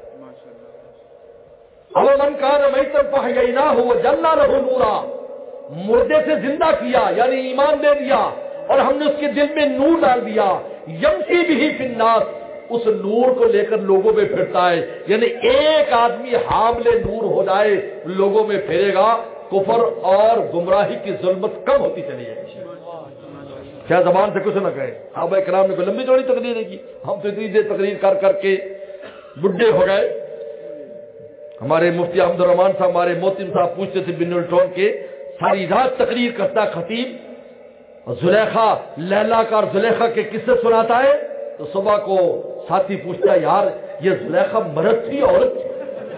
اَوَمَنْ كَانَ مَيْتًا فَأَحْيَيْنَاهُ وَجَعَلْنَا لَهُ نُورًا، مردے سے زندہ کیا یعنی ایمان دے دیا اور ہم نے اس کے دل میں نور ڈال دیا. یمشی بہ فی الناس، اس نور کو لے کر لوگوں میں پھرتا ہے. یعنی ایک آدمی حامل نور ہو جائے لوگوں میں پھیرے گا، کفر اور گمراہی کی ظلمت کم ہوتی چلی جائے گی. کیا زبان سے کچھ نہ کہے. صحابہ کرام نے کوئی لمبی چوڑی تقریر کی، ہم تو اتنی دیر تقریر کر کر کے بڈھے ہو گئے. ہمارے مفتی احمد الرحمان صاحب ہمارے موتم صاحب پوچھتے تھے بن الٹون کے ساری رات تقریر کرتا خطیب، زلیخا لیلا کا اور زلیخا کے قصے سناتا ہے تو صبح کو ساتھی پوچھتا ہے یار یہ زلیخا مرد تھی عورت تھی؟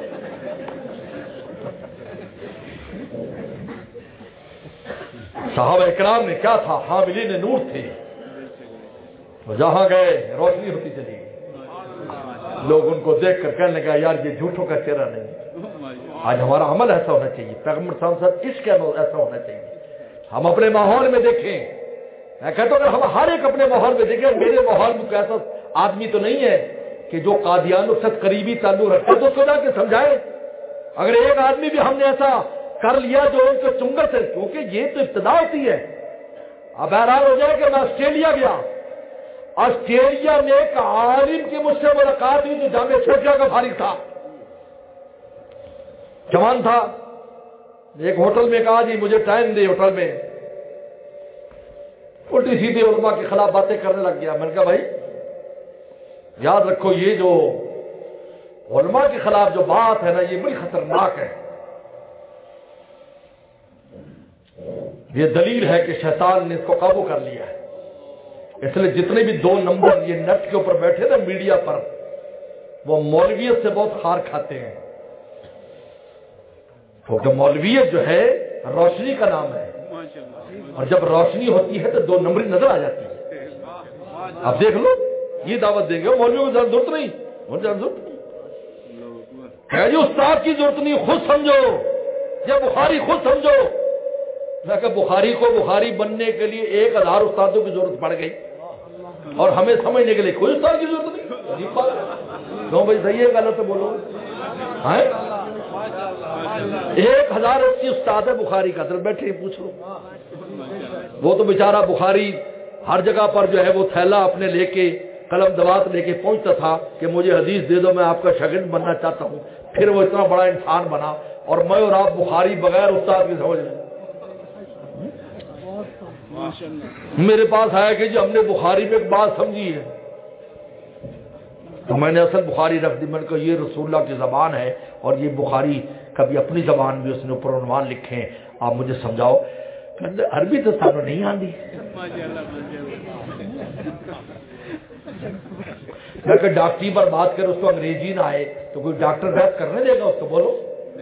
صحابہ اکرام نے کیا تھا، حاملین نور تھے. جہاں گئے روشنی ہوتی چلی گئی. لوگ ان کو دیکھ کر کہنے لگا یار یہ جھوٹوں کا چہرہ نہیں. آج ہمارا عمل ایسا ہونا چاہیے، پیغمبر صلی اللہ علیہ وسلم عشق ایسا ہونا چاہیے. ہم اپنے ماحول میں دیکھیں، میں کہتا ہوں ہم ہر ایک اپنے ماحول میں دیکھیں. میرے ماحول میں کوئی ایسا آدمی تو نہیں ہے کہ جو قادیانوں سے قریبی تعلق رکھتے تو اس کو جا کے سمجھائے. اگر ایک آدمی بھی ہم نے ایسا کر لیا جو ان کو چنگل سے، کیونکہ یہ تو ابتدا ہوتی ہے. اب بہرحال ہو جائے کہ میں آسٹریلیا گیا، آسٹریلیا میں ایک عالم کی مجھ سے ملاقات ہوئی جو جامعہ چھوٹیا کا فارغ تھا، جوان تھا. ایک ہوٹل میں کہا جی مجھے ٹائم دے، ہوٹل میں الٹی سیدھی علماء کے خلاف باتیں کرنے لگ گیا. میں نے کہا بھائی یاد رکھو یہ جو علماء کے خلاف جو بات ہے نا یہ بڑی خطرناک ہے. یہ دلیل ہے کہ شیطان نے اس کو قابو کر لیا ہے. اس لیے جتنے بھی دو نمبر یہ نیٹ کے اوپر بیٹھے نا میڈیا پر، وہ مولویت سے بہت خار کھاتے ہیں. کیونکہ مولویت جو ہے روشنی کا نام ہے، اور جب روشنی ہوتی ہے تو دو نمبری نظر آ جاتی ہے. آپ دیکھ لو یہ دعوت دیں گے مولویوں کو ضرورت نہیں، مجھے ضرورت نہیں جی، استاد کی ضرورت نہیں، خود سمجھو. یہ بخاری خود سمجھو. میں کہ بخاری کو بخاری بننے کے لیے ایک ہزار استادوں کی ضرورت پڑ گئی اور ہمیں سمجھنے کے لیے کوئی استاد کی ضرورت نہیں. کیوں بھائی صحیح ہے غلط بولو. ایک ہزار اسی استاد ہے بخاری کا، در بیٹھے پوچھ لو. وہ تو بیچارہ بخاری ہر جگہ پر جو ہے وہ تھیلا اپنے لے کے قلم دوات لے کے پہنچتا تھا کہ مجھے حدیث دے دو میں آپ کا شاگرد بننا چاہتا ہوں. پھر وہ اتنا بڑا انسان بنا اور میں اور آپ بخاری بغیر استاد کی سمجھ لیں. میرے پاس آیا کہ جی ہم نے بخاری میں ایک بات سمجھی ہے، تو میں نے اصل بخاری رکھ دی. میں نے کہا یہ رسول اللہ کی زبان ہے اور یہ بخاری کبھی اپنی زبان بھی اس نے اوپر عنوان لکھے ہیں، آپ مجھے سمجھاؤ. عربی تو سانو نہیں آندی. میں کہ ڈاکٹری پر بات کر اس کو انگریزی نہ آئے تو کوئی ڈاکٹر بحث کرنے دے گا اس کو؟ بولو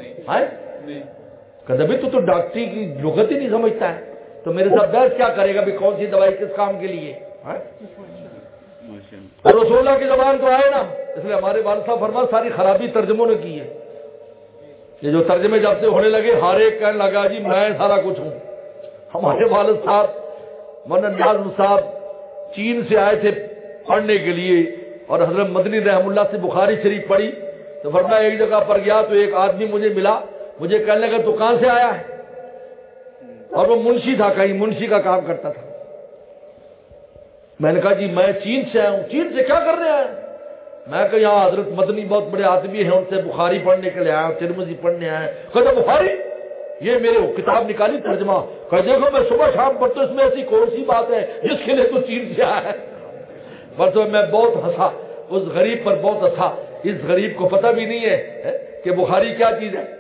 کبھی تو تو ڈاکٹری کی لغت ہی نہیں سمجھتا ہے تو میرے ساتھ بحث کیا کرے گا بھی کون سی دوائی کس کام کے لیے؟ اور رسول اللہ کی زبان تو آئے نا، اس لیے ہمارے والد صاحب فرما ساری خرابی ترجموں نے کی ہے. یہ جو ترجمے جب سے ہونے لگے ہر ایک کہنے لگا جی میں سارا کچھ ہوں. ہمارے والد صاحب مولانا نیاز صاحب چین سے آئے تھے پڑھنے کے لیے، اور حضرت مدنی رحم اللہ سے بخاری شریف پڑھی تو فرمایا ایک جگہ پر گیا تو ایک آدمی مجھے ملا، مجھے کہنے لگا تو کہاں سے آیا ہے، اور وہ منشی تھا، کہیں منشی کا کام کرتا تھا. میں نے کہا جی میں چین سے آیا ہوں. چین سے کیا کرنے آیا؟ میں کہ یہاں حضرت مدنی بہت بڑے آدمی ہیں، ان سے بخاری پڑھنے کے لیے آیا ہوں، ترمذی پڑھنے آیا. کہتا بخاری؟ یہ میرے کتاب نکالی ترجمہ، کہ دیکھو میں صبح شام پڑھتا ہوں، اس میں ایسی کون سی بات ہے جس کے لیے تو چین سے آیا ہے. بس میں بہت ہنسا، اس غریب پر بہت ہنسا. اس غریب کو پتہ بھی نہیں ہے کہ بخاری کیا چیز ہے.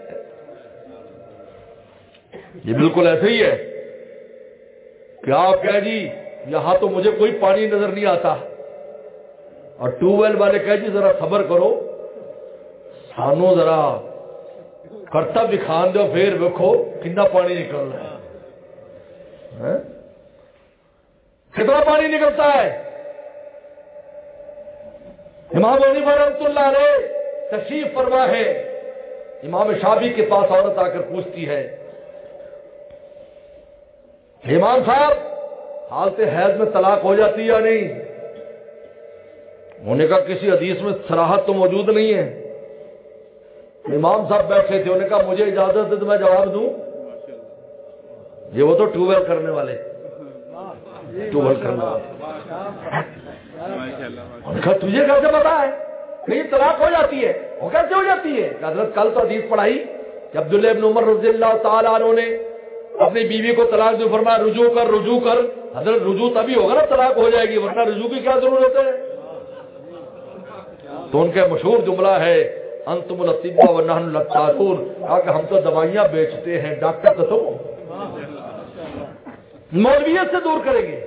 یہ بالکل ایسے ہی ہے کہ آپ کہہ جی یہاں تو مجھے کوئی پانی نظر نہیں آتا، اور ٹیوب ویل والے کہہ جی ذرا صبر کرو سانو ذرا کرتا بھی کھان دو پھر دیکھو کتنا پانی نکل رہا ہے. کتنا پانی نکلتا ہے. امام حنیفہ رحمۃ اللہ علیہ تشریف فرما ہے، امام شافعی کے پاس عورت آ کر پوچھتی ہے امام صاحب حالت حیض میں طلاق ہو جاتی ہے یا نہیں؟ انہوں نے کہا کسی حدیث میں صراحت تو موجود نہیں ہے. امام صاحب بیٹھے تھے، انہوں نے کہا مجھے اجازت ہے تو میں جواب دوں. یہ وہ تو ٹیوب ویل کرنے والے ٹیوب ویل کرنے والے کہا تجھے کیسے پتا ہے کہ یہ طلاق ہو جاتی ہے؟ وہ کیسے ہو جاتی ہے؟ حضرت کل تو حدیث پڑھائی کہ عبداللہ ابن عمر رضی اللہ تعالیٰ عنہ نے اپنی بیوی کو طلاق دے، فرمایا رجوع کر رجوع کر. حضرت رجوع تبھی ہوگا نا طلاق ہو جائے گی، ورنہ رجوع کی کیا ضرورت ہے؟ تو ان کا مشہور جملہ ہے انتم الاطباء ونحن العطارون، کہا کہ ہم تو دوائیاں بیچتے ہیں، ڈاکٹر تو تم مولویت سے دور کریں گے.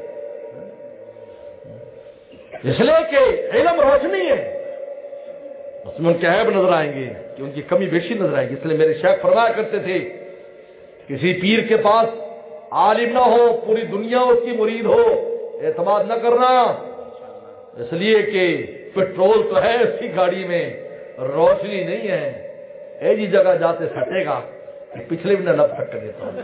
اس لیے کہ علم روشنی ہے، اس میں ان کے عیب نظر آئیں گے کہ ان کی کمی بیشی نظر آئے گی. اس لیے میرے شیخ فرمایا کرتے تھے کسی پیر کے پاس عالم نہ ہو، پوری دنیا اس کی مرید ہو، اعتماد نہ کرنا، اس لیے کہ پیٹرول تو ہے اس کی گاڑی میں، روشنی نہیں ہے. ایک ہی جگہ جاتے سٹے گا کہ پچھلے بھی نہ لب تک کر دیتا ہوں.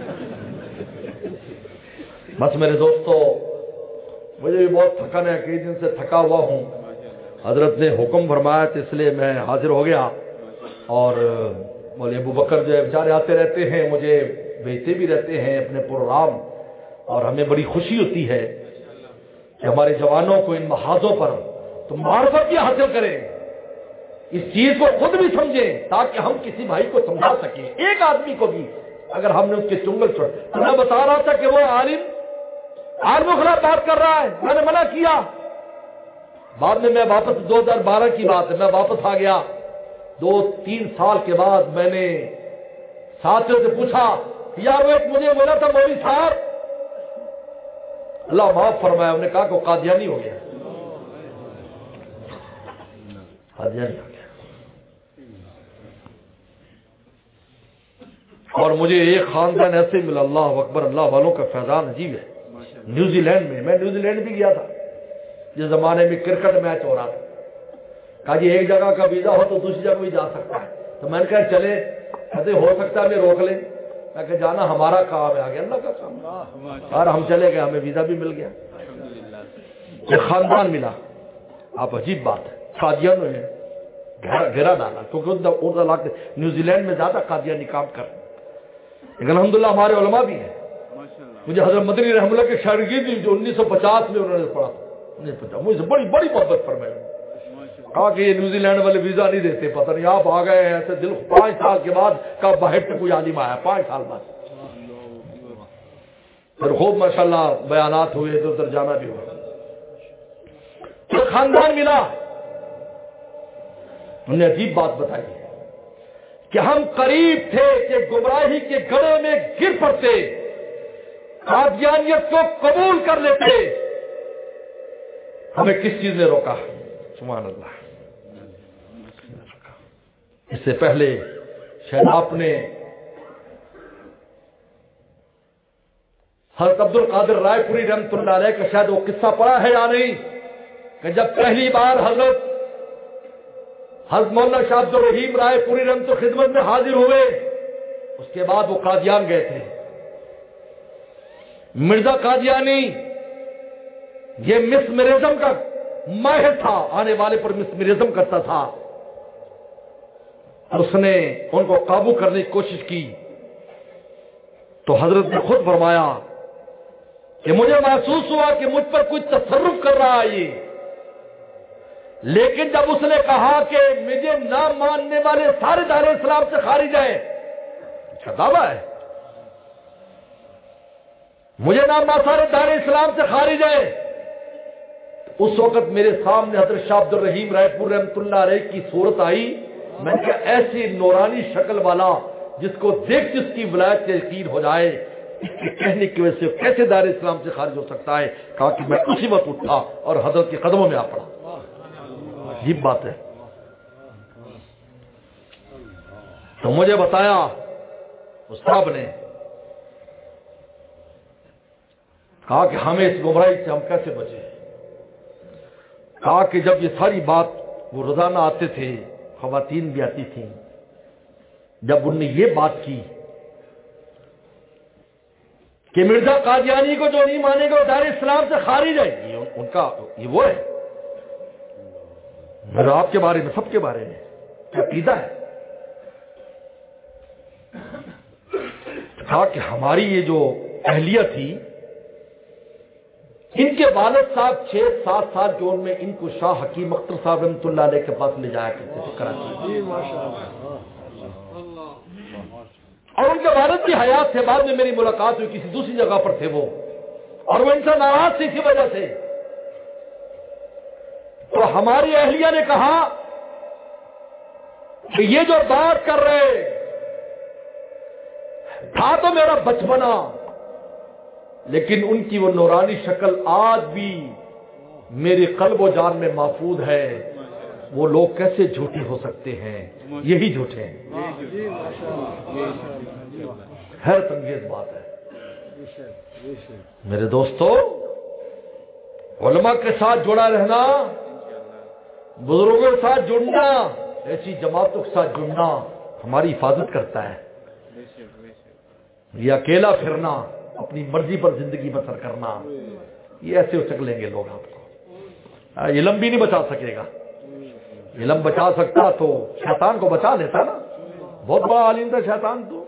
بس میرے دوستو مجھے بھی بہت تھکن ہے، کئی دن سے تھکا ہوا ہوں. حضرت نے حکم فرمایا تو اس لیے میں حاضر ہو گیا. اور مولوی ابو بکر جو ہے بیچارے آتے رہتے ہیں، مجھے بھیجتے بھی رہتے ہیں اپنے پروگرام، اور ہمیں بڑی خوشی ہوتی ہے کہ ہمارے جوانوں کو ان محاذوں پر تو معرفت بھی حاصل کریں، اس چیز کو خود بھی سمجھیں تاکہ ہم کسی بھائی کو سمجھا سکیں. ایک آدمی کو بھی اگر ہم نے اس کے چنگل چھوڑ، میں بتا رہا تھا کہ وہ عالم عالم کے خلاف بات کر رہا ہے، میں نے منع کیا. بعد میں میں واپس دو ہزار بارہ کی بات ہے، میں واپس آ گیا. دو تین سال کے بعد میں نے ساتھیوں سے پوچھا یار وہ ایک مجھے بولا تھا مولوی صاحب، اللہ معاف فرمایا، انہوں نے کہا کہ وہ قادیانی ہو گیا، قادیانی ہو گیا. اور مجھے ایک خاندان ایسے ملا، اللہ اکبر، اللہ والوں کا فیضان عجیب ہے. نیوزی لینڈ میں میں نیوزی لینڈ بھی گیا تھا جس زمانے میں کرکٹ میچ ہو رہا تھا. کہا جی ایک جگہ کا ویزا ہو تو دوسری جگہ بھی جا سکتا ہے. تو میں نے کہا چلے، کہتے ہو سکتا ہے میں روک لیں. میں کہ جانا ہمارا کام ہے، آگے اللہ کا کام. اور ہم چلے گئے، ہمیں ویزا بھی مل گیا. ایک خاندان ملا. آپ عجیب بات ہے، قادیانوں نے گھیرا ڈالا کیونکہ نیوزی لینڈ میں زیادہ قادیانی کام کر. لیکن الحمدللہ ہمارے علماء بھی ہیں. مجھے حضرت مدنی رحم اللہ کے شاگردی جو انیس سو پچاس میں انہوں نے پڑھا تھا، مجھے بڑی بڑی محبت فرمائی. کہا کہ یہ نیوزی لینڈ والے ویزا نہیں دیتے، پتہ نہیں آپ آ گئے ہیں ایسے دل. پانچ سال کے بعد کا باہر سے کوئی عالم آیا، پانچ سال بعد. پھر خوب ماشاءاللہ بیانات ہوئے، ادھر ادھر جانا بھی ہوا. تو خاندان ملا، انہوں نے عجیب بات بتائی کہ ہم قریب تھے کہ گمراہی کے گڑھے میں گر پڑتے، قادیانیت کو قبول کر لیتے. ہمیں کس چیز نے روکا؟ سبحان اللہ. اس سے پہلے شاید آپ نے حضرت عبد القادر رائے پوری رحمۃ اللہ علیہ کا شاید وہ قصہ پڑھا ہے یا نہیں. کہ جب پہلی بار حضرت حضرت مولانا شاہ عبد الرحیم رائے پوری رحمت و خدمت میں حاضر ہوئے، اس کے بعد وہ قادیان گئے تھے۔ مرزا قادیانی یہ مسمرزم کا ماہر تھا، آنے والے پر مسمرزم کرتا تھا، اس نے ان کو قابو کرنے کی کوشش کی تو حضرت نے خود فرمایا کہ مجھے محسوس ہوا کہ مجھ پر کوئی تصرف کر رہا ہے یہ، لیکن جب اس نے کہا کہ مجھے نہ ماننے والے سارے دار اسلام سے خارج ہیں، اچھا دعویٰ ہے، مجھے نہ مان سارے دار اسلام سے خارج ہیں، اس وقت میرے سامنے حضرت شاہ عبد الرحیم رائے پور رحمۃ اللہ علیہ کی صورت آئی۔ میں نے کہا ایسی نورانی شکل والا جس کو دیکھ جس کی ولایت سے یقین ہو جائے، اس کے کہنے کی وجہ سے کیسے دار اسلام سے خارج ہو سکتا ہے؟ کہا کہ میں اسی وقت اٹھا اور حضرت کے قدموں میں آ پڑا۔ عجیب بات ہے۔ تو مجھے بتایا اس صاحب نے، کہا کہ ہمیں اس گمراہی سے ہم کیسے بچے؟ کہا کہ جب یہ ساری بات وہ روزانہ آتے تھے، خواتین بھی آتی تھیں، جب ان نے یہ بات کی کہ مرزا قادیانی کو جو نہیں مانے گا وہ دار اسلام سے خارج ہے، یہ ان کا یہ وہ ہے، میرا آپ کے بارے میں سب کے بارے میں کیا عقیدہ ہے؟ کہا کہ ہماری یہ جو اہلیہ تھی، ان کے والد صاحب چھ سات سال کی عمر میں ان کو شاہ حکیم اختر صاحب رحمۃ اللہ علیہ کے پاس لے جایا کرتے تھے کراچی، اور ان کے والد کی حیات سے بعد میں میری ملاقات ہوئی، کسی دوسری جگہ پر تھے وہ، اور وہ ان سے ناراض تھی اسی وجہ سے۔ تو ہماری اہلیہ نے کہا کہ یہ جو بات کر رہے تھا تو میرا بچپنا، لیکن ان کی وہ نورانی شکل آج بھی میرے قلب و جان میں محفوظ ہے، وہ لوگ کیسے جھوٹے ہو سکتے ہیں؟ یہی جھوٹے ہیں۔ حیرت انگیز بات ہے میرے دوستو، علماء کے ساتھ جڑا رہنا، بزرگوں کے ساتھ جڑنا، ایسی جماعتوں کے ساتھ جڑنا ہماری حفاظت کرتا ہے۔ یہ اکیلا پھرنا، اپنی مرضی پر زندگی بسر کرنا، یہ ایسے اچک لیں گے لوگ آپ کو۔ علم بھی نہیں بچا سکے گا، علم بچا سکتا تو شیطان کو بچا لیتا نا، بہت بڑا عالم تھا شیطان تو،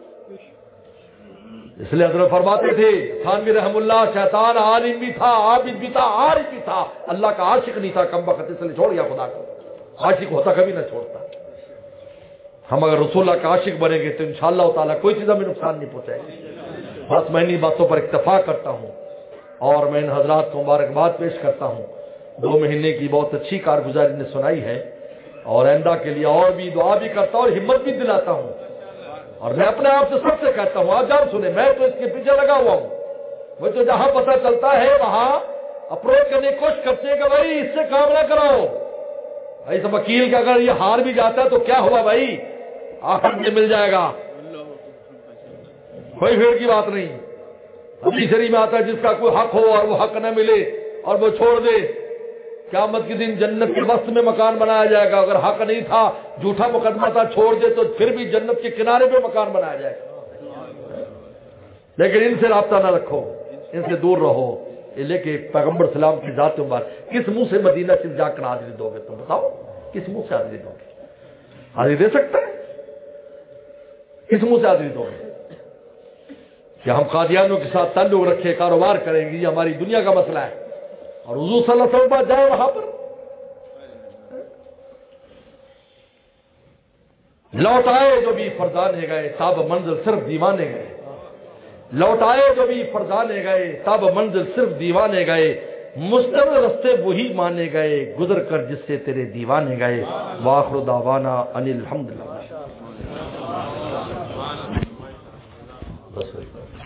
اس لیے حضرت فرماتے تھے تھانوی رحم اللہ، شیطان عالم بھی تھا، عابد بھی تھا، عارف بھی تھا، اللہ کا عاشق نہیں تھا، کم وقت اس لیے چھوڑ گیا خدا کو، عاشق ہوتا کبھی نہ چھوڑتا۔ ہم اگر رسول اللہ کا عاشق بنیں گے تو انشاءاللہ تعالیٰ کوئی چیز ہمیں نقصان نہیں پہنچائے گی۔ بس میں انہی باتوں پر اکتفا کرتا ہوں اور میں ان حضرات کو مبارکباد پیش کرتا ہوں، دو مہینے کی بہت اچھی کارگزاری نے سنائی ہے، اور آئندہ کے لیے اور بھی دعا بھی کرتا ہوں اور ہمت بھی دلاتا ہوں، اور میں اپنے آپ سے سب سے کہتا ہوں آپ جان سنیں، میں تو اس کے پیچھے لگا ہوا ہوں، وہ تو جہاں پتہ چلتا ہے وہاں اپروچ کرنے کی کوشش کرتے ہیں کہ بھائی اس سے کام نہ کراؤ، بھائی اس وکیل کا اگر یہ ہار بھی جاتا ہے تو کیا ہوا بھائی، آخر میں مل جائے گا، کوئی بھیڑ کی بات نہیں۔ حدیث شریف میں آتا ہے جس کا کوئی حق ہو اور وہ حق نہ ملے اور وہ چھوڑ دے، قیامت کے دن جنت کے وسط میں مکان بنایا جائے گا، اگر حق نہیں تھا، جھوٹا مقدمہ تھا، چھوڑ دے تو پھر بھی جنت کے کنارے پہ مکان بنایا جائے گا۔ لیکن ان سے رابطہ نہ رکھو، ان سے دور رہو، یہ لے کے پیغمبر سلام کی ذات مبارک، کس منہ سے مدینہ سے جا کر حاضری دو گے؟ تم بتاؤ کس منہ سے حاضری دو گے؟ حاضری دے سکتے ہیں؟ کس منہ سے حاضری دو گے؟ کہ ہم قادیانوں کے ساتھ تعلق رکھے، کاروبار کریں گے، یہ ہماری دنیا کا مسئلہ ہے، اور حضور صلی اللہ علیہ وسلم پر جائے وہاں پر لوٹ آئے جو بھی فرزانے گئے، تاب منزل صرف دیوانے گئے، لوٹ آئے جو بھی فرزانے گئے، تاب منزل صرف دیوانے گئے، مستقل رستے وہی مانے گئے، گزر کر جس سے تیرے دیوانے گئے، وآخر دعوانا ان الحمدللہ۔